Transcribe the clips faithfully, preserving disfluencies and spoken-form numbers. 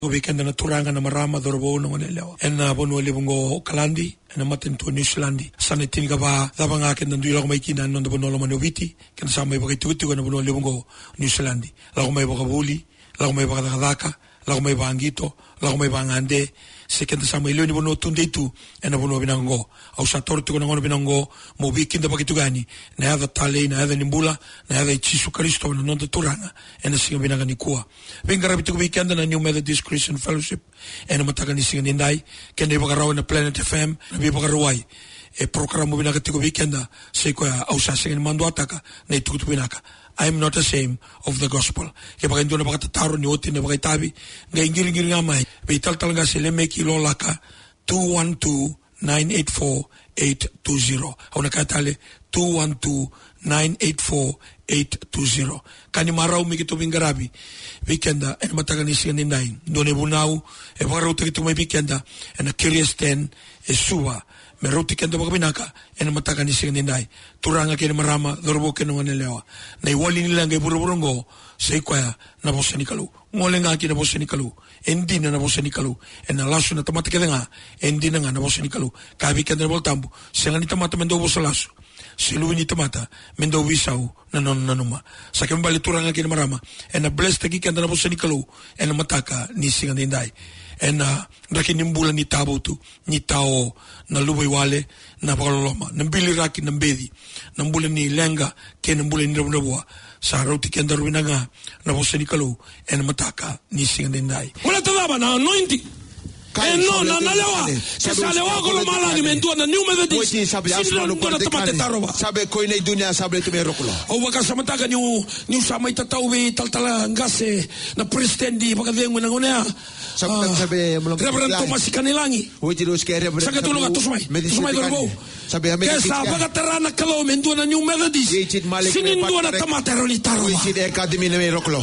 Weekend na turanga na marama dorobo no ngeleo en na bonu lebungo kalandi en maten to New Zealand sana tinga ba daba nga ken ndu lo mai kina no bono lo manoviti ken sa mai ba tuti ko no bono lebungo New Zealand la ko mai ba buli la ko mai ba daka la ko mai ba angito la ko mai ba ngande se ken sa mai lo ni bono tunde tu en bono binango au sa torto ko no binango mo weekend ba kitugani na hada tale na hada nimbula na hada Jesu Kristo no no turanga en singa binanga ni kuwa venga rabito weekend na New Methodist Christian Fellowship en mataka ni singa nindai ken ne ba raw na Planet F M na bi ba rawai e programa binanga tiko weekend se ko au sa singa mando ataka na tutu binaka I am not ashamed of the gospel. Ke ba ndo na ba tataro ni oti ne ba tabi nga ingiri ngiri ngamai be tal tal nga sele meki lo laka two one two nine eight four eight two zero au na katale two one two nine eight four eight two zero kani marau mi kito bingarabi weekenda en mataka ni singa nindai ndone bunau e ba raw tikito mai weekenda en a curious ten e suwa me roti kendo ba binaka en mataka ni singa nindai turanga ke marama dorbo ke no nelewa nei wali ni langa buruburungo sei kwa na bosani kalu ngolenga ki na bosani kalu endina na bosani kalu en na lasu na tamata ke nga endina nga na bosani kalu ka weekenda voltambu singa ni tamata mendo bosalasu silu ni tamata mendo wisau na non nanuma sa ke mbali turanga ke marama en na blessed ki kenda na bosani kalu en mataka ni singa nindai en na raki nimbula ni tabo tu ni tao na lubai wale na pakaloloma na mbili raki na mbedi na mbula ni lenga ke na mbula ni rabunabua sa rauti kenda rubinaga na bosani kalu en mataka ni singa nindai wala tadaba na anointing eh no na nalewa se sale wa ko mala ni mentua na New Methodist sino no na tamate taroba sabe ko ina dunia sabe tu me rokolo o waka samataga ni ni sama itatau be taltala ngase na prestendi pakadengo na ngonea sabe sabe Reverend Thomas Kanilangi oji dos ke Reverend saga tulunga tusmai tusmai dorbo sabe ame ke sa baga terana kalo mentua na New Methodist sinin dua na tamate roli taroba oji de academy na me rokolo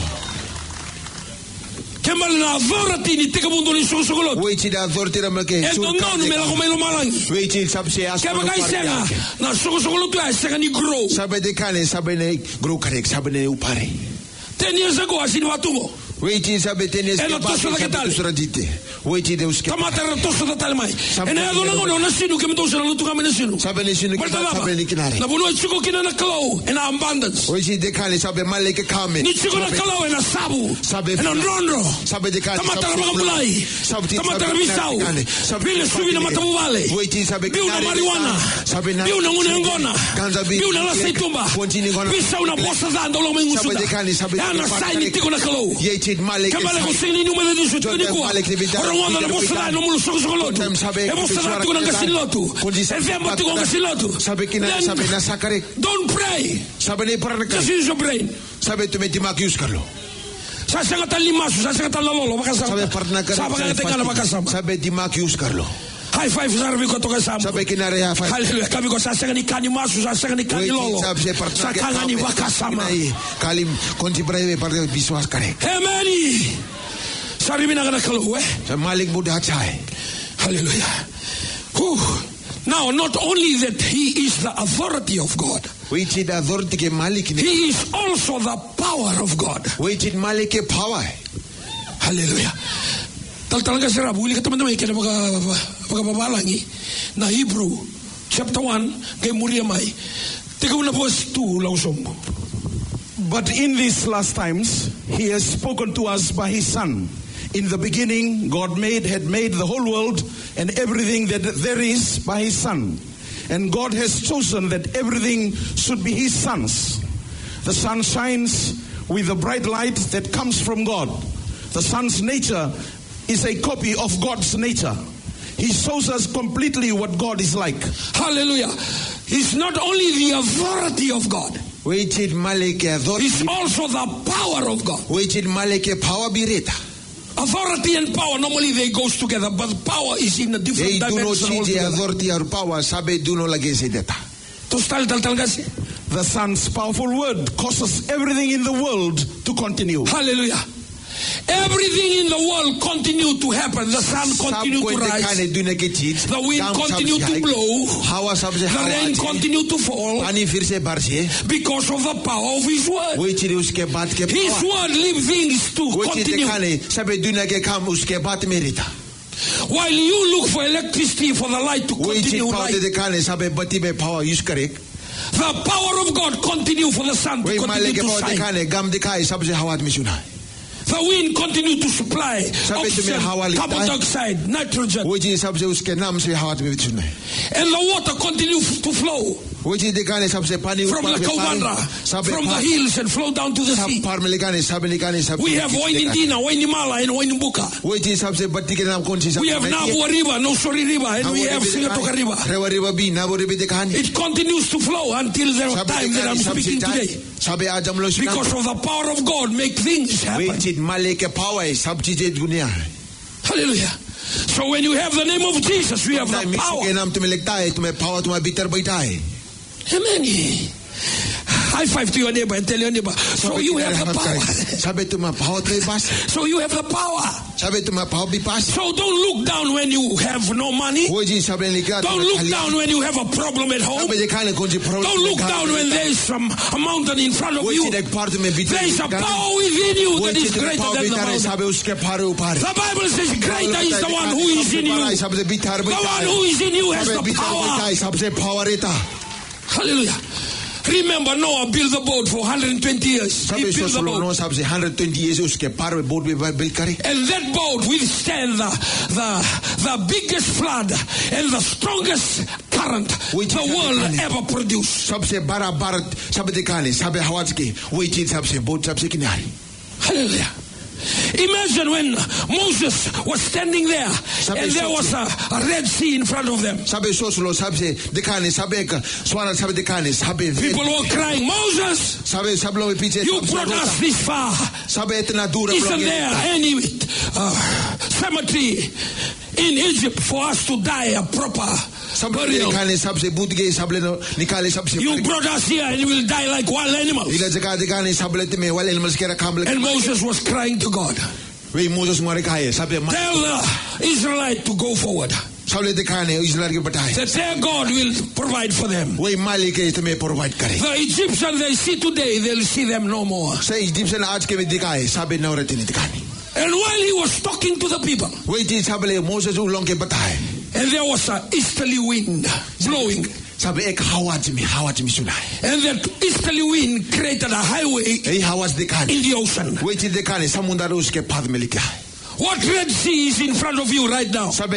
kemal na authority ni tika mundo ni sosogolot wechi da authority na mke e non non me la come lo malangi wechi sabse as ke bagai senga na sosogolot la senga ni grow sabe de kale sabe ne grow kare sabe ne upare ten years ago asini watumo wechi sabe ten years ago sabe suradite wechi de uske tamata ratoso total mai ene ado na ngono na sinu ke mto sala lutu kama na sinu sabe ne sinu sabe ne kinare na bono chiko kina na kalo ena abundance wechi de kale sabe male ke kame ni chiko na kalo ena sabu sabe ena ndrondo sabe de kale tamata makamulai tamata bisau sabe le subi na matabu vale wechi sabe biu na marijuana sabe na biu na ngone ngona biu na la seitumba bisau na bosa za ndolo mengusuda sabe de kale sabe na sai ni tiko na kalo yechi male ke kama le kusini ni umele ni shutu ni kwa Rwanda na bosa no mulu soko soko lotu e bosa na tiko na kasini lotu e vembo tiko na kasini lotu sabe kina sabe na sakare don't pray sabe ne paraka just use your brain sabe tu meti makius Carlo sa sanga talimasu sa sanga talolo bakasa sabe parnaka sabe ngala bakasa sabe di makius Carlo high five sarbi ko toka samu sabe kinare ya five haleluya kabi ko sa sanga ni kani masu sa sanga ni kani lolo sa kanga ni bakasama kalim konti breve parte biswas kare ameni sarbi na kana kalo we malik buda chai hallelujah. Now, not only that he is the authority of God, he is also the power of God. Power. Hallelujah. Talaga sira buli ka teman-teman kaya pagbabalangi na Hebrew chapter one kay Muriamay. Tika na verse two lang sombo. But in these last times, he has spoken to us by his Son. In the beginning, God made had made the whole world and everything that there is by his Son. And God has chosen that everything should be his Son's. The sun shines with a bright light that comes from God. The Son's nature is a copy of God's nature. He shows us completely what God is like. Hallelujah. He's not only the authority of God. He's also the power of God. Authority and power, normally they goes together, but power is in a different they dimension altogether. Authority or power, sabe do no lagese data. The Son's powerful word causes everything in the world to continue. Hallelujah. Everything in the world continues continued to happen. The sun continued to rise. The wind continued to blow. The rain continued to fall. Because of the power of His word. His word leaves things to continue. While you look for electricity for the light to continue, light, the power of God continue for the sun to continue to shine. The wind continue to supply oxygen, carbon dioxide, nitrogen. And the water continue to flow from the Kawanra, from the hills and flow down to the sea. We have Wainindina, Wainimala and Wainimbuka. We have Nabua River, Nosori River, and we have Singatoka River. It continues to flow until the time that I'm speaking today. Because of the power of God, make things happen. Hallelujah. So when you have the name of Jesus, we have the power. Amen. High five to your neighbor and tell your neighbor, so you have the power. So you have the power. So don't look down when you have no money. Don't look down when you have a problem at home. Don't look down when there is some a mountain in front of you. There is a power within you that is greater than the mountain. The Bible says greater is the one who is in you. The one who is in you has the power. Hallelujah. Remember, Noah built the boat for one hundred twenty years. He built the boat. And that boat withstand the, the, the biggest flood and the strongest current the world ever produced. Hallelujah. Imagine when Moses was standing there and there was a, a Red Sea in front of them. People were crying, Moses, you brought us this far. Isn't there any uh, cemetery in Egypt for us to die a proper burial? You brought us here and we'll die like wild animals. And Moses was crying to God. Tell the Israelite to go forward. That their God will provide for them. The Egyptians they see today, they'll see them no more. And while he was talking to the people, and there was an easterly wind blowing. And that easterly wind created a highway in the ocean. What Red Sea is in front of you right now? You see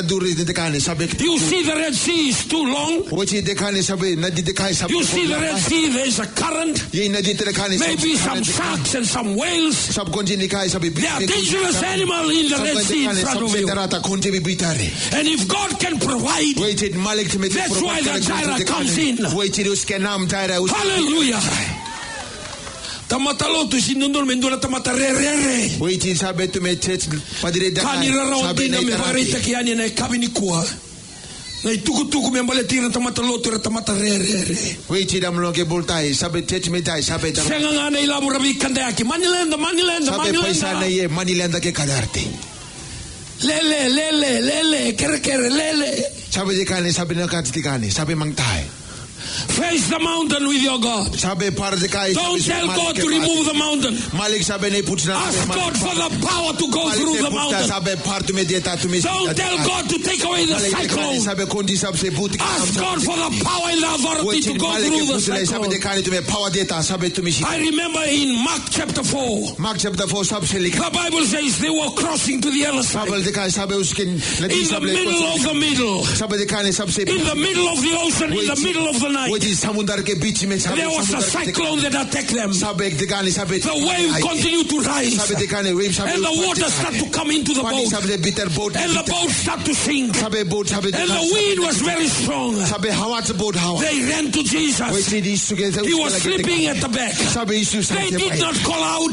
the Red Sea is too long. You see the Red Sea, there's a current. Maybe some sharks and some whales. They are dangerous animals in the Red Sea in front of you. And if God can provide, that's why the Jireh comes in. Hallelujah. Tamataloto sinundol mendula tamatarere. Wait, sabe tu me church padre da. Kanira rawadina me varita kiani na kabini kuwa. Na itukutuku me mbaletira tamataloto ra tamatarere. Wait, dam loge boltai sabe church me dai sabe dam. Senga na ilabu rabi kandaki manilenda manilenda manilenda. Sabe paisa na ye manilenda ke kadarte. Lele lele lele kere kere lele. Sabe de kane sabe na katikane sabe mangtai. Face the mountain with your God. Don't tell God to remove the mountain. Ask God for the power to go through the mountain. Don't tell God to take away the cyclone. Ask God for the power and the authority to go through the cyclone. I remember in Mark chapter four, the Bible says they were crossing to the other side. In the middle of the middle. In the middle of the ocean, in the middle of the night. There was a cyclone that attacked them. The wave continued to rise. And the water started to come into the boat. And the boat started to sink. And the wind was very strong. They ran to Jesus. He was sleeping at the back. They did not call out.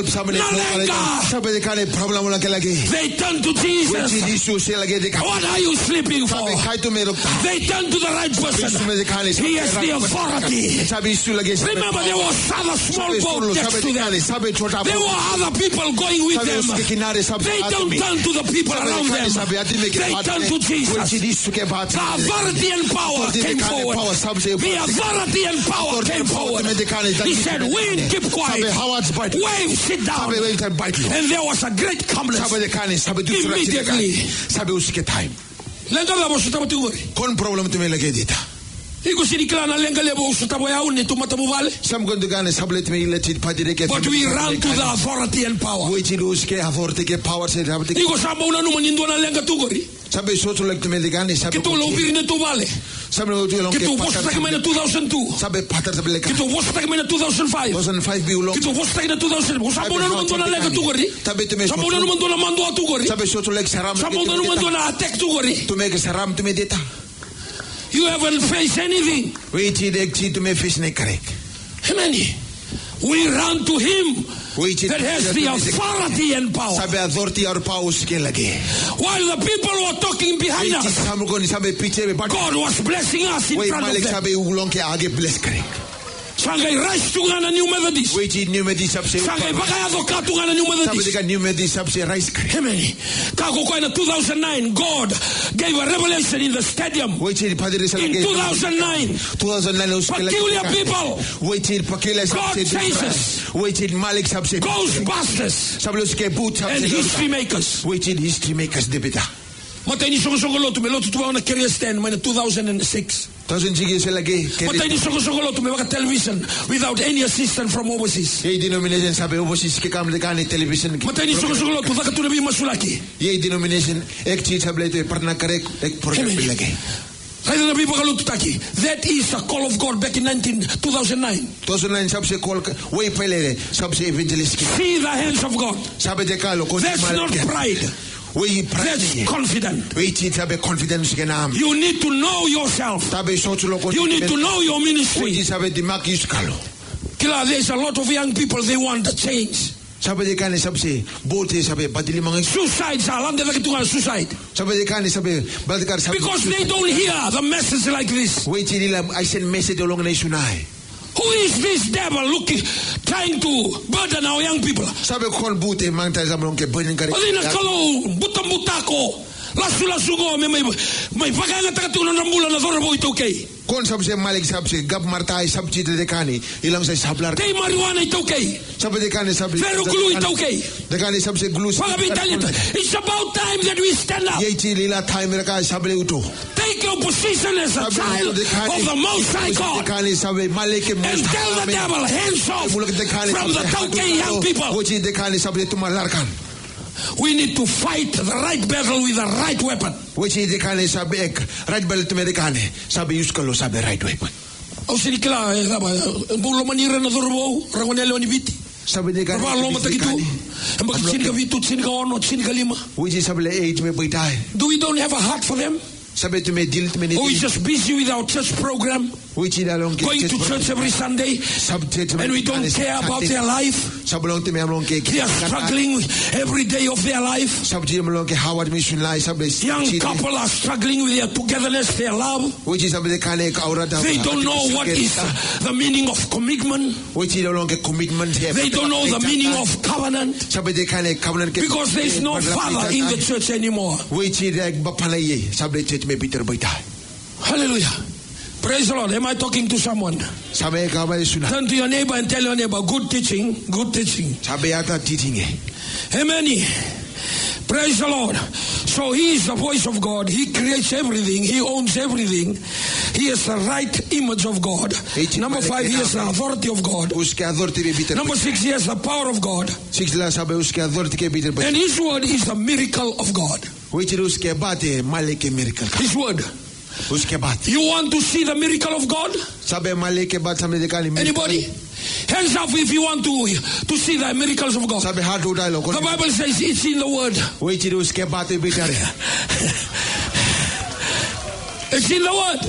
They turned to Jesus. What are you you sleeping for? Sabi kahit tumerog ta. They turn to the right person. He has the authority. Sabi istu lagi. Remember, there was other small boat next to them. There were other people going with them. They don't turn to the people around them. They turn to Jesus. The authority and power came forward. The authority and power came forward. He said, wind, keep quiet. Wave, sit down. And there was a great calmness. Immediately. Lenga labo sa tabo tungori. Kon problem tu melagi dita. Iko sinikla na lenga labo sa tabo ya unne tumata mubale. Sam gondo gane sablet me ilati padire ke. But we run to the authority and power. We chidu uske authority ke power se rabti. Iko samba una no manindo na lenga tungori. Sabe soto lek tu meligane sabe. Kito lo birne tubale. Sabe lo tu lo ke. Kito wosta ke mena two thousand two. Sabe patar sabe lek. Kito wosta ke mena two thousand five. two thousand five bi ulo. Kito wosta ke two thousand. Samba una no mando na lenga tungori. Sabe tu me. Samba una no mando na mando tungori. Sabe soto lek saram. Samba una no mando na attack tungori. Tu me ke saram tu me dita. You haven't faced anything. We chide chi tu me fish ne karek. Amen. We run to him that has the authority and power. Sabe authority or power ske lagi. While the people were talking behind us, God was blessing us in front of them. Sabe ulong ke aage bless karek. Sangay rise tunga na New Methodist. We chid New Methodist sabse. Sangay bakaya do ka tunga na New Methodist. Sabe New Methodist sabse rise karek. Amen. Kako ko in two thousand nine, God gave a revelation in the stadium. We chid padre sa in two thousand nine. two thousand nine peculiar people. We chid peculiar God chases. We chid Malik sabse. Ghostbusters. Sabe los ke boot sabse. And history makers. We chid history makers debita. Matay ni soko-soko me lotu tuwa na career stand in two thousand six. Thousand sige sila lagi. Matay ni soko-soko me waka television without any assistance from overseas. Ye denomination sabi overseas ke kam lekani television. Matay ni soko-soko taka tu nabi masulaki. Ye denomination ek chi sabi to partner karek ek program lagi. That is a call of God back in nineteen two thousand nine. two thousand nine sabse call way pele sabse evangelist. See the hands of God. Sabi de kalo. That's not pride. That's confident. You need to know yourself. You need to know your ministry. Kila, there's a lot of young people, they want to change. Suicides are under suicide. Because they don't hear the message like this. Who is this devil looking, trying to burden our young people? Lasu-lasugo may may paganga takatuno ng bulan na zorbo ito okay. Kon sabse malik sabse gab martai sabji de kani ilang sa sablar. Kay marijuana ito okay. Sabi de kani sabli. Pero glue ito okay. De kani sabse glue. It's about time that we stand up. Yeti lila time raka sabli uto. Take your position as a child of the Most High God. And tell the devil hands off from the Tauke young people. We need to fight the right battle with the right weapon. Which is the kind of sabe right belt Americane. Sabe yuskalo sabe right weapon. O sinikla bulo manira na dorbo ragonelo ni biti. Sabe de kan. Lo matakitu. Ambak sinika vitu sinika ono sinika lima. Which is sabe eight me boitai. Do we don't have a heart for them? Sabe to me deal to me. Or we just busy with our church program. Which is along going to church every Sunday. And we don't care about their life. They are struggling every day of their life. Young couple are struggling with their togetherness, their love. They don't know what is the meaning of commitment. They don't know the meaning of covenant. Because there is no father in the church anymore. Hallelujah. Praise the Lord. Am I talking to someone? Turn to your neighbor and tell your neighbor, good teaching, good teaching. Amen. Praise the Lord. So he is the voice of God. He creates everything. He owns everything. He is the right image of God. Number five, he has the authority of God. Number six, he has the power of God. And his word is the miracle of God. His word. You want to see the miracle of God? Anybody? Hands up if you want to, to see the miracles of God. The Bible says it's in the word. It's in the word.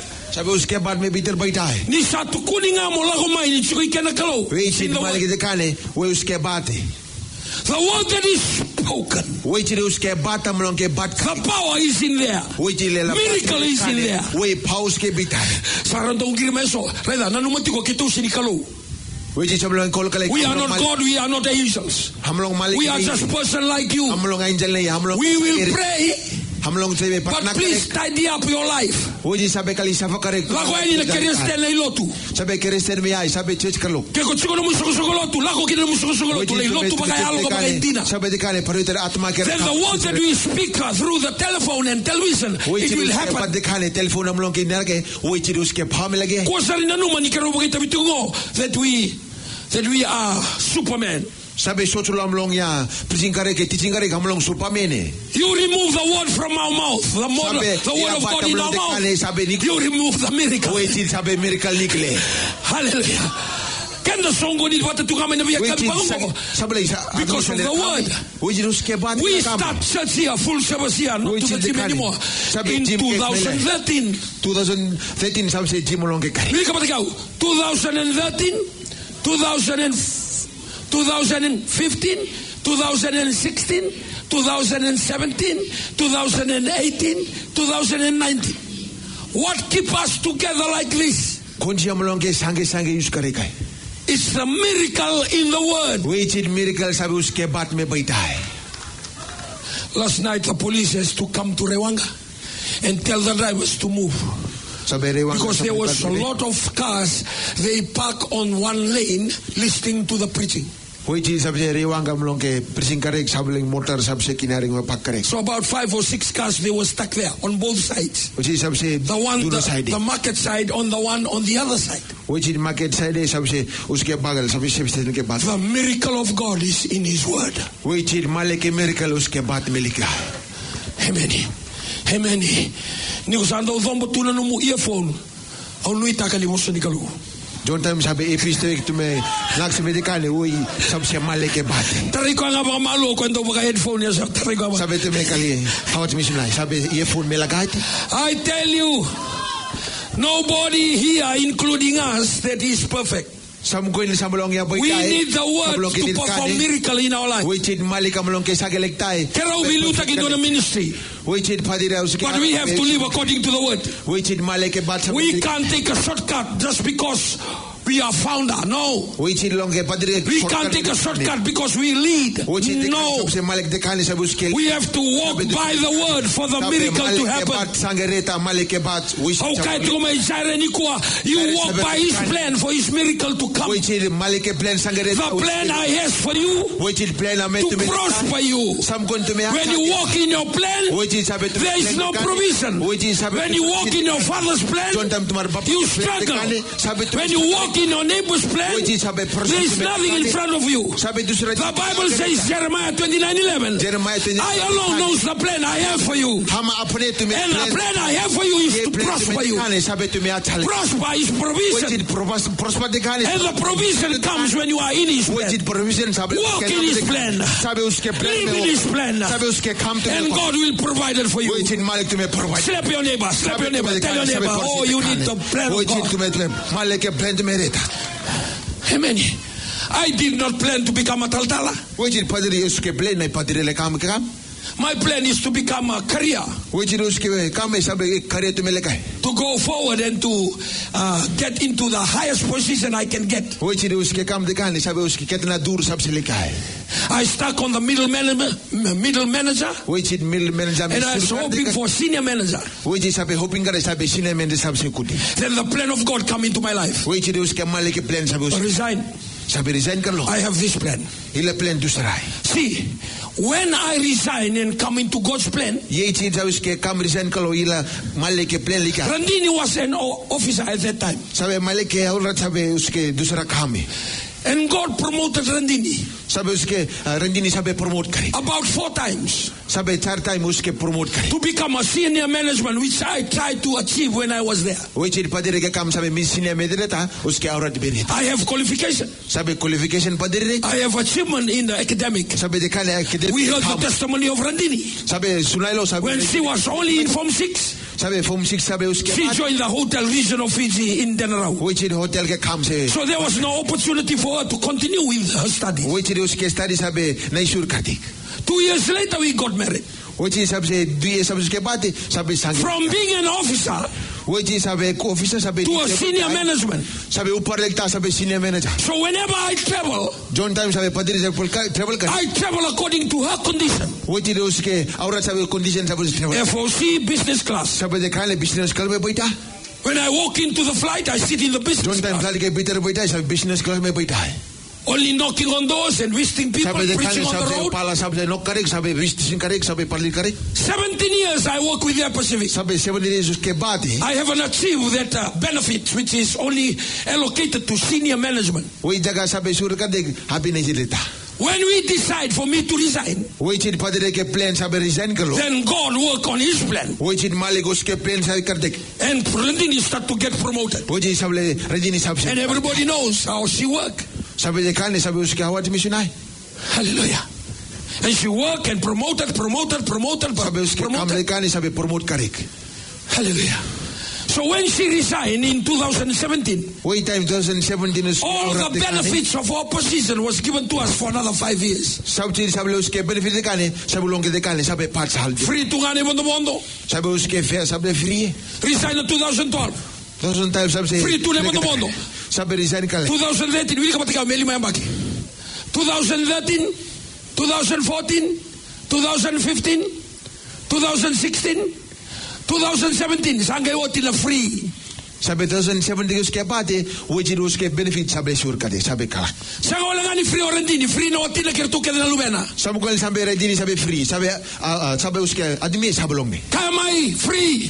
Ni satu kuninga mo lago mai ni chukui kena kalau. It's in the word. The word that is spoken. Wait uske bata mlong ke bat. The power is in there. Miracle is in there. We paus ke bitai. Sarang tong kiri meso. Reda nanu mati ko kitu sini kalau. We are not God, we are not angels. We are just person like you. We will pray, but please tidy up your life. Lago ini nak Kristen lay lotu. Sabe Kristen me ai, sabe church kalau. Keko chiko no musuko suko lotu, lago kini musuko suko lotu, lay lotu pakai alo ko pakai dina. Sabe dikane paruiter atma ke. Then the words that we speak through the telephone and television, it will happen. Dikane telephone amlong ke narke, we chirus ke pham lage. Kuasari nanu mani kero pakai tapi tungo that we that we are Superman. Sabe sochulo amlong ya prisingkare ke teachingkare amlong Superman. You remove the word from our mouth, the, mod, the word of God in our mouth. You remove the miracle. Wait till sabe miracle nikle. Hallelujah. Can the song go what to come in the because of the word. We start church here, full service here, not to the gym anymore. In twenty thirteen. twenty thirteen sabe se gym long ke kai. twenty thirteen. twenty fifteen, twenty sixteen, twenty seventeen, twenty eighteen, twenty nineteen. What keep us together like this? It's the miracle in the word. Last night the police has to come to Rewanga and tell the drivers to move. Because there was a lot of cars, they park on one lane listening to the preaching. So about five or six cars, they were stuck there on both sides. The one, the, the market side, on the one on the other side. The miracle of God is in His word. Amen. Amen. Nikusanda uzombo tuna numu earphone. Aunui takali muso nikalu. Don't time sabe episode to me laksi medicale oi sabse maleke bate. Tariko nga ba malo kwento baka headphone ya tariko ba. Sabe to me kali hawat mishnai sabe earphone me lagati. I tell you, nobody here, including us, that is perfect. We need the word to perform miracle in our life. Kera ubiluta kidona ministry. But we have to live according to the word. We can't take a shortcut just because we are founder. No. We can't take a shortcut because we lead. No. We have to walk by the word for the miracle to happen. Okay, you walk by His plan for His miracle to come. The plan I have for you to prosper you. When you walk in your plan, there is no provision. When you walk in your father's plan, you struggle. When you walk in your neighbor's plan, there is nothing in front of you. The Bible says, Jeremiah twenty-nine eleven, I alone knows the plan I have for you. And the plan I have for you is to prosper you. Prosper is provision. And the provision comes when you are in His plan. Walk in His plan. Live in His plan. And God will provide it for you. Slap your neighbor. Slap your neighbor. Tell your neighbor, oh, you need the plan of God. Amen. I did not plan to become a Taltala. My plan is to become a career. To go forward and to uh, get into the highest position I can get. I stuck on the middle, man- middle manager. And I was hoping for senior manager. Then the plan of God come into my life. Resign. I have this plan. See, when I resign and come into God's plan, Randini was an officer at that time. And God promoted Randini. About four times. To become a senior management, which I tried to achieve when I was there. I have qualification. I have achievement in the academic. We heard the testimony of Randini. When she was only in Form six, she joined the Hotel Vision of Fiji in Denarau. So there was no opportunity for her to continue with her studies. Deus ke study sabe na isur katik. Two years later, we got married. Oji sabe due sabe ke bate sabe sang. From being an officer Oji sabe officer sabe to a senior management. sabe upar lekta sabe senior manager. So whenever I travel, John time sabe padri sabe travel kan. I travel according to her condition. Oji Deus ke aura sabe condition sabe travel. F O C business class. Sabe de kale business class me baita. When I walk into the flight, I sit in the business John time class. kale ke bitter baita sabe business class me baita. Only knocking on doors and visiting people, Sabe de preaching kale on the sabe road. pala sabe no karek sabe visiting karek sabe parli karek. seventeen years I work with Air Pacific. Sabe seven days ke bate. I haven't achieved that uh, benefit which is only allocated to senior management. Oji jaga sabe sur kadek habi na jileta. When we decide for me to resign, Oji padre ke plan sabe resign kalo. then God work on his plan. Oji maligos ke plan sabe kardek. And Rendini start to get promoted. Oji sabe redini sabe. And everybody knows how she work. Sabe de kane sabe uske hawat missionai. Hallelujah. And she work and promoted, promoted, promoted, Sabe uske promoted. kamle kane sabe promote karek. Hallelujah. So when she resigned in two thousand seventeen, Oji time twenty seventeen is all the benefits of our position was given to us for another five years. Sabe sabe uske benefit de kane sabe longe de kane sabe part hal. Free to ngane bondo bondo. Sabe uske fair sabe free. Resign in two thousand twelve. Thousand time sabe se. Free to le bondo bondo. Sabe resign kale. twenty thirteen, wili kapatika meli mayambaki. twenty thirteen, twenty fourteen, twenty fifteen, twenty sixteen, twenty seventeen, sangai oti la free. Sabe twenty seventeen uske bate oji uske benefit sabe sur kade sabe kala. Sanga wala ngani free orendini, free no oti la kertu kede na lubena. Sabe kal sabe redini sabe free sabe sabe uske admi sabe longe. Kamai free.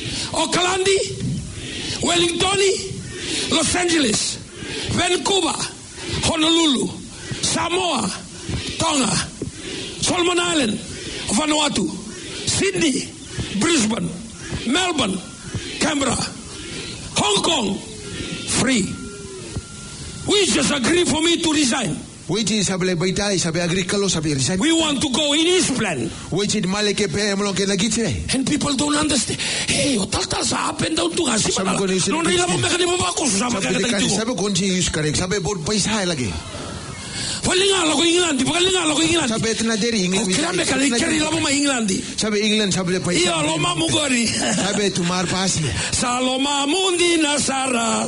Okalandi, Wellington, Los Angeles, Vancouver, Honolulu, Samoa, Tonga, Solomon Island, Vanuatu, Sydney, Brisbane, Melbourne, Canberra, Hong Kong, free. We just agree for me to resign. Oji sabe baita sabe agrikalo sabe resign. We want to go in his plan. Oji maleke pe mlonge lagitse. And people don't understand. Hey, o tal tal sa up and down to us. Sabe ko ni Non rila mo mekani mo ba ko sa sabe mekani de kane tayo. sabe konji use karek sabe bot paisa lagi. Palinga ko England, palinga ko England. Sabe tna deri England. Kaya mekani kari la mo ma England. Sabe England sabe paisa. Iyo loma mugori. Sabe tumar pasi. Saloma mundi nasara.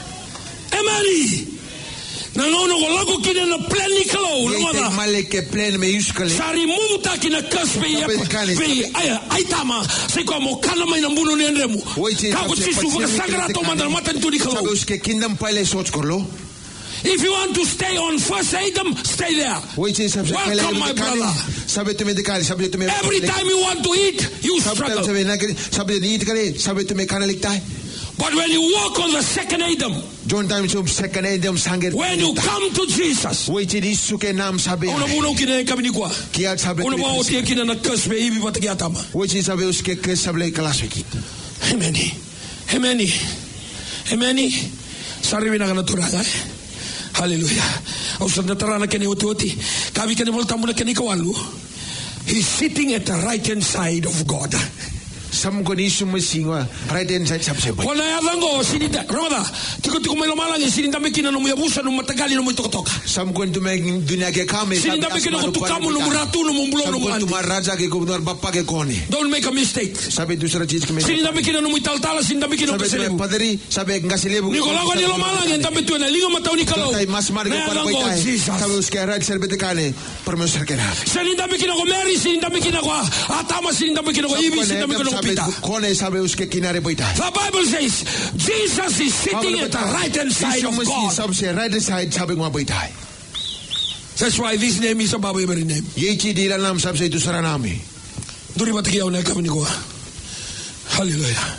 Emari. Nangono ko lago kina na plan ni kalo. Oji maleke plan me use kale. Sari muta kina kaspe ya. Be aya aitama se ko mo kana mai na mbuno ni ndremu. Ka ko sisu fuka sagra to mandal matan tu ni kalo. Sabe uske kingdom pale sot korlo. If you want to stay on first Adam, stay there. Oji sabe Welcome, my brother. Sabe tu me de kale sabe tu me. Every time you want to eat, you struggle. Sabe na sabe ni eat kale sabe tu me kana liktai. But when you walk on the second Adam, John time so second Adam sanger. when you come to Jesus, Oji di suke nam sabe. una muna ukine kabini kwa. Kia sabe. Una muna utie kina na kasbe hivi pataki atama. Oji sabe uske ke sabe kelas wiki. Hemeni, hemeni, hemeni. Sari na kana turanga. Hallelujah. Au sanda tarana kene oti oti. Kavi kene volta muna kene kawalu. He's sitting at the right hand side of God. Sam ko ni sumo singwa right hand side sabse boy. Kona ya lango sinita. Ramada. Tiko tiko melo malangi sininda mekina no muyabusa no matagali no mutokotoka. Sam ko tu me dunia ke kame. Sininda mekina ko tukamu no muratu no mumbulo no Sam ko tu mandi. raja ke gubernur bappa ke kone. Don't make a mistake. Sabe dusra cheez ke me. Sininda mekina no muitaltala sininda mekina ko Sabe selebu. padri sabe ngaselebu. Niko lango ni lo malangi ntambe tu na lingo matauni kalau. Tai mas mar ke Na par lango boitai. Jesus. Sabe uske right side bete kane permesor ke na. Sininda mekina ko Mary sininda mekina ko atama sininda mekina ko Ibi sininda mekina ko Peter. Kone sabe uske kinare boitai. The Bible says Jesus is sitting at the right hand side of God. Sabse right side sabe ngwa boitai. That's why this name is above every name. Yechi di dalam sabse itu saranami. Duri mataki au na kami ko. Hallelujah.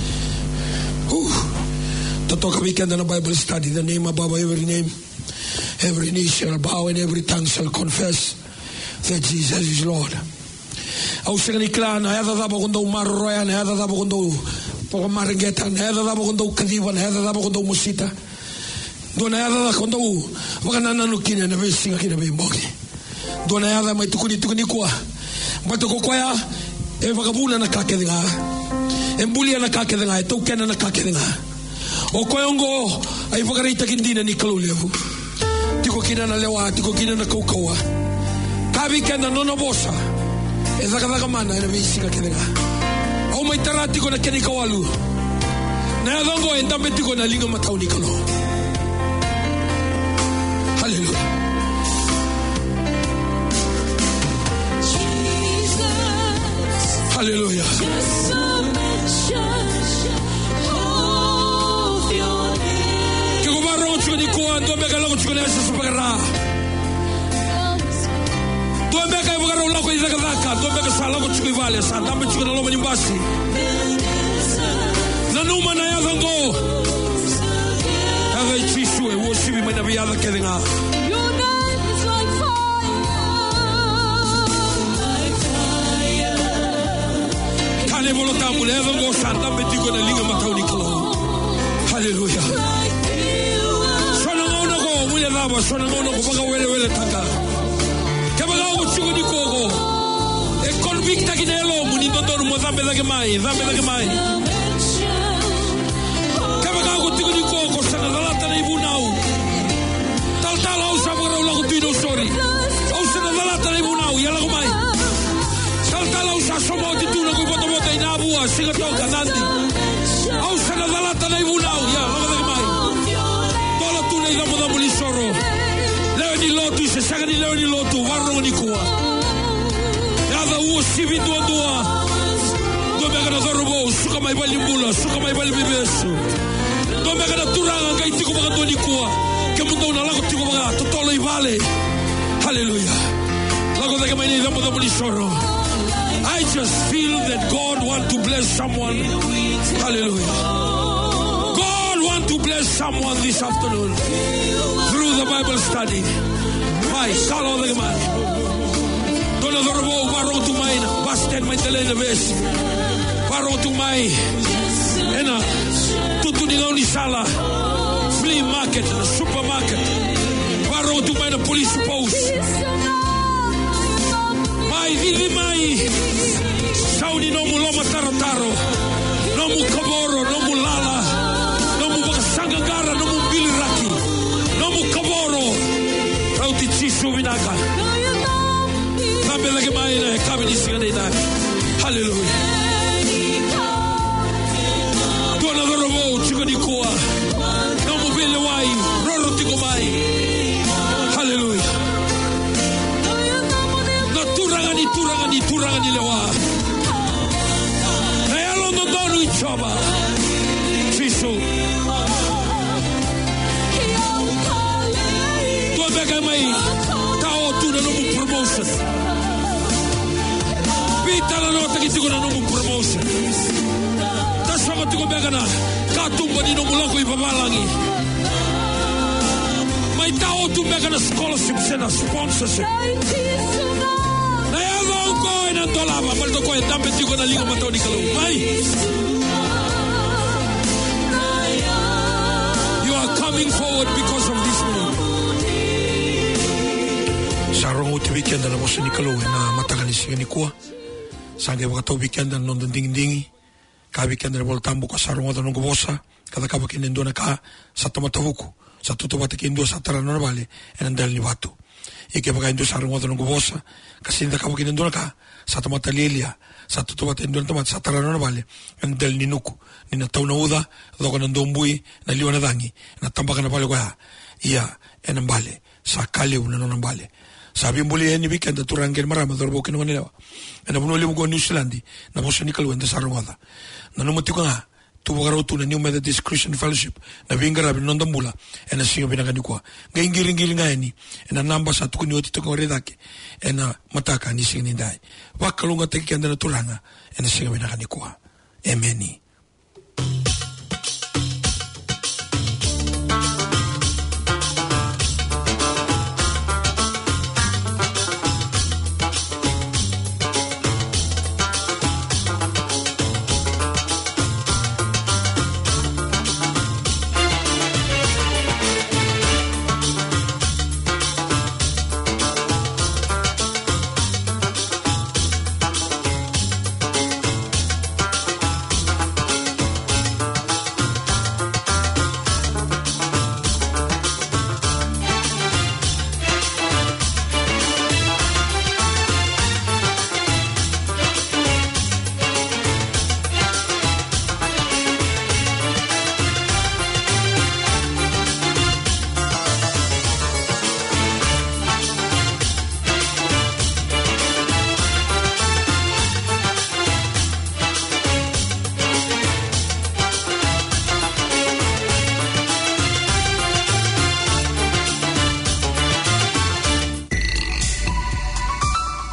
Tatoka weekend na Bible study, the name above every name. Every knee shall bow and every tongue shall confess that Jesus is Lord. Au sengani klan, ayada da bogondo marroya, ayada da bogondo pogo marengeta, ayada da bogondo kadiva, ayada da bogondo musita. Dona ayada da kondo wakanana nukina na vesinga kina bimboki. Dona ayada mai tukuni tukuni kwa. Bato ko kwaya e vagabuna na kakedenga. Embulia na kakedenga, e tokena na kakedenga. O koyongo ay vagareita kindina ni kalulevu. Tiko kina na lewa tiko kina na kaukawa. Kabi kena nona bosa. E zaka zaka mana ina visi ka kenega. Au mai tarati ko na keni kawalu. Na ya dongo e ndambe tiko na linga matau nikalo. Hallelujah. Hallelujah. Kiko barro chiko ni kuwa ndo mbeka lako chiko ni asa supagara. Ndo mbeka iwa gara ulako izaka zaka. Ndo mbeka sa lako chiko ivale sa. Ndambe chiko na loma nyumbasi. Na numa na ya zango. Haga ichisue woshibi maina viyada kedenga. Kane volota mulher zango sa. Ndambe chiko na linga matau nikalo. Hallelujah. Sona ngona ko mulher lava. Sona ngona ko baga wele wele taka. Kabaga o chiko ni kogo. E convicta kinelo muni ndondo mo zambe zake mai. Zambe zake mai. Kabaga o chiko ni kogo sana zalata na ibunau. Tal tal au sabora ula ko tuino sorry. Au sana zalata na ibunau yala ko mai. Tal tal au sa somo di tuno ko boto boto ina bua singa toka nandi. Au sana zalata na ibunau ya lama zake mai. Tola tuna ida mo da mulisoro. Leo ni lotu se saga ni leo ni lotu warro ni kuwa. Yada uo sivi dua dua. Do mega na zorbo suka mai bali mbula suka mai bali bebesu. Do mega na turanga ngai tiko baga do ni kuwa. Ke mundo na lago tiko baga totolo i vale. Hallelujah. Lago de mai ni da mo da mulisoro. I just feel that God want to bless someone. Hallelujah. God want to bless someone this afternoon through the Bible study. Mai, kalo de mai. Dona dorbo baro tu mai na basten mai tele na ves. Baro tu mai. Ena tutu ni ngoni sala. Flea market, supermarket. Baro tu mai na police post. Mai vivi mai. Saudi no mu loma taro taro. No mu kaboro, no mu lala. No mu sangagara, no mu biliraki. No mu kaboro. Rauti chisu vinaka. Zambe lake mai na kabini sigane na. Hallelujah. Dona dorobo chiko ni kuwa. No mu bile wai, roro tiko mai. Hallelujah. No turanga ni turanga ni turanga ni lewa. Na yalo no donu ichoba. Chisu. Tua bega mai. Tao tu na nomu promotion. Pita la nota ki tiko na nomu promotion. Taswa ka tiko bega na. Katumba ni nomu loko ipabalangi. Mai tao tu bega na scholarship sena sponsorship. Na yalo ko ina dolaba. Malto ko ina dampe tiko na liga matao ni kalu. Mai. You are coming forward because of this man. Sarong uti weekend na mo sa Nikalo na matagan siya ni kuwa. Sangge wakato weekend na nondon ding-dingi. Ka weekend na bol tambo ka sarong wata nung kubosa. Kada ka bakin nendo na ka sa tamatavuku. Sa tutubata kindo sa tara na bale. E nandal ni watu. Ike baka indo sarong wata nung kubosa. Kasi hindi ka bakin nendo na ka sa tamatalilia. Sa tutubata indo na tamat sa tara na bale. E nandal ni nuku. Ni nataw na uda. Doko nandombui. Naliwa na dangi. Natambaka na bale kwa. Iya. E nambale. Sa kaliw na nambale. Sabi mbuli ni weekend turangel marama dorbo kino nila. Na buno limu go New Zealand na bosa ni kalwenda sarongada. Na numati ko nga tubo garo tu na New Methodist Christian Fellowship na vingara binonda mula ena singa binagani kwa. Nga ingiringiri nga ni ena namba sa tukuni oti to ko redake ena mataka ni singa ni dai. Wakalunga teki kanda na turanga ena singa binagani kwa. Ameni.